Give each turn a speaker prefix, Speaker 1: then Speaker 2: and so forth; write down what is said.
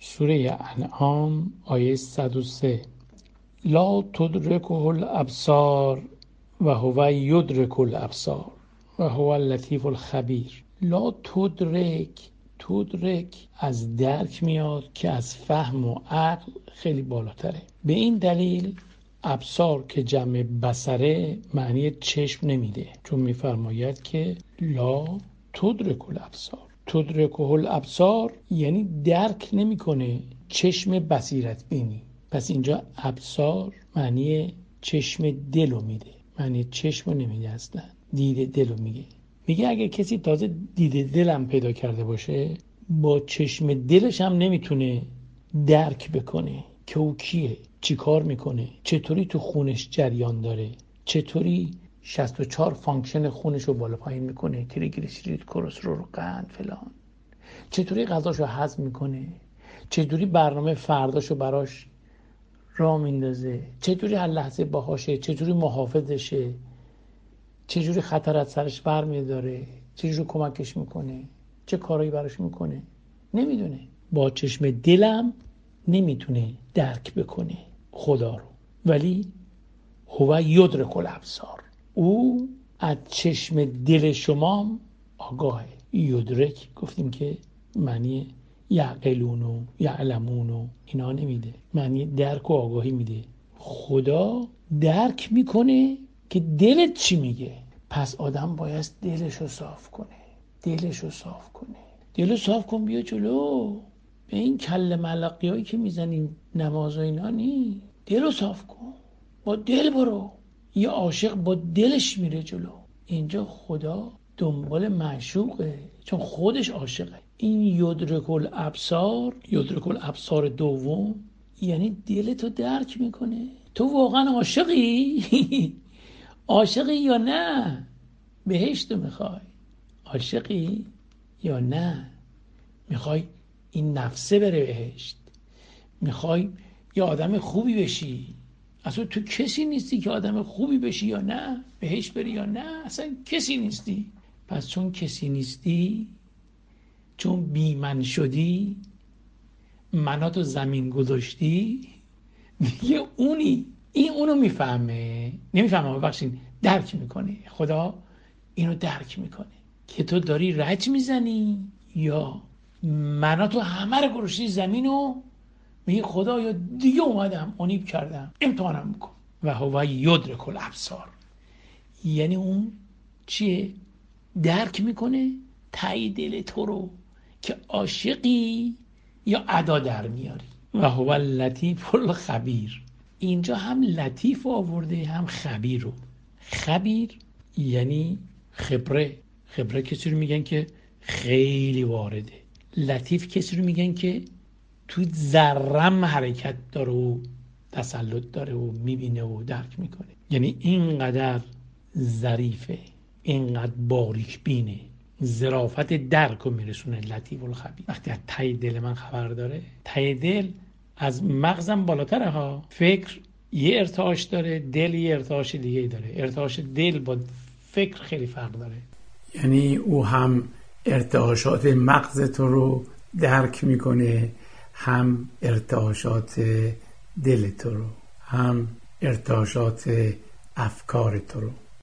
Speaker 1: سوره انعام آیه 103: لا تدرکه الابصار و هو یدرک الابصار و هو اللطیف الخبیر. لا تدرک از درک میاد که از فهم و عقل خیلی بالاتره. به این دلیل ابصار که جمع بصره معنی چشم نمیده، چون میفرماید که لا تدرک الابصار. تدرکه الابصار یعنی درک نمیکنه چشم بصیرت بینی. پس اینجا ابصار معنی چشم دلو میده، معنی چشمو نمیده، اصلا دید دلو میگه. میگه اگه کسی تازه دید دلم پیدا کرده باشه، با چشم دلش هم نمیتونه درک بکنه که او کیه، چی کار میکنه، چطوری تو خونش جریان داره، چطوری 64 فانکشن خونش رو بالا پایین میکنه، تریگلیسیرید، کلسترول، قند، فلان، چطوری غذاشو هضم میکنه، چطوری برنامه فرداشو براش راه میندازه، چطوری هر لحظه باهاشه، چطوری محافظشه، چجوری خطر از سرش برمیداره، چجوری کمکش میکنه، چه کارایی براش میکنه. نمیدونه. با چشم دلم نمیتونه درک بکنه خدا رو، ولی هو یدرک الابصار، او از چشم دل شما آگاهه. یدرک گفتیم که معنی یعقلون و یعلمون و اینا نمیده، معنی درک و آگاهی میده. خدا درک میکنه که دلت چی میگه. پس آدم باید دلشو صاف کنه. دلشو صاف کن، بیا جلو. به این کله ملقی هایی که میزنیم نماز و اینا نی. دلو صاف کن، با دل برو. یه عاشق با دلش میره جلو. اینجا خدا دنبال معشوقه، چون خودش عاشقه. این یدرک الابصار دوم یعنی دلتو درک میکنه. تو واقعا عاشقی؟ عاشقی یا نه؟ بهشتو میخوای؟ عاشقی یا نه؟ میخوای این نفسه بره بهشت؟ میخوای یه آدم خوبی بشی؟ اصلا تو کسی نیستی که آدم خوبی بشی یا نه بهشت بری یا نه، اصلا کسی نیستی. پس چون کسی نیستی، چون بی من شدی، مناتو زمین گذاشتی، دیگه اونی. این اونو میفهمه، نمیفهمه، ببخشید درک میکنه. خدا اینو درک میکنه که تو داری رج میزنی یا مناتو همه رو گذاشتی زمینو، میگه خدایا دیگه اومدم اونیب کردم، امتحانم بکن. و هو یدرک الابصار یعنی اون چیه؟ درک میکنه تای دل تو رو که عاشقی یا ادا در میاری. و هو اللطیف الخبیر. اینجا هم لطیف آورده هم خبیر رو. خبیر یعنی خبره. خبره کسی رو میگن که خیلی وارده. لطیف کسی رو میگن که تو ذرم حرکت داره و تسلط داره و میبینه و درک میکنه. یعنی اینقدر ظریفه، اینقدر باریک بینه، ظرافت درک رو میرسونه لطیف الخبیر. وقتی از ته دل من خبر داره، ته دل از مغزم بالاتره ها. فکر یه ارتعاش داره، دل یه ارتعاش دیگه داره. ارتعاش دل با فکر خیلی فرق داره.
Speaker 2: یعنی او هم ارتعاشات مغز تو رو درک میکنه، هم ارتعاشات دل تو رو، هم ارتعاشات افکار تو رو.